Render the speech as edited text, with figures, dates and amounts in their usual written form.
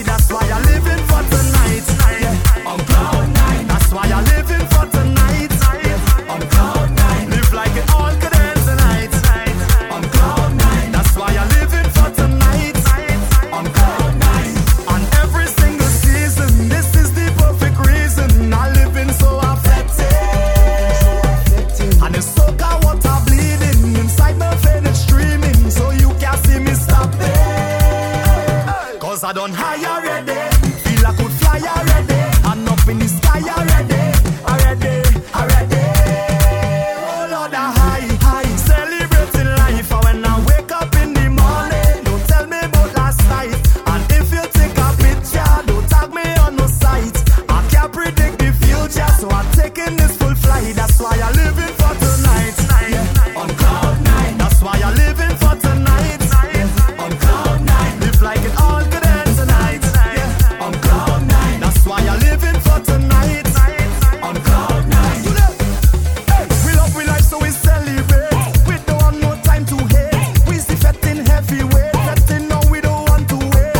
That's why I'm living for tonight. Yeah. On cloud nine. That's why I'm living for tonight. Yeah. On cloud nine. Live like it all could end tonight. On cloud nine. That's why I'm living for tonight. On cloud nine. On every single season, this is the perfect reason I live in so affected. And the soca water bleeding inside my vein, it's streaming, so you can't see me stopping. Cause I don't high already. Feel I could fly already. I'm up in the sky already. Already. Oh Lord, I high. Celebrating life. And when I wake up in the morning, don't tell me about last night. And if you take a picture, don't tag me on no site. I can't predict the future, so I'm taking this full flight. That's why I'm living for tonight. Yeah. On cloud nine. That's why I'm living for tonight. Yeah. On cloud nine. Live like it all could end tonight. Yeah. On cloud nine. That's why I'm living for tonight.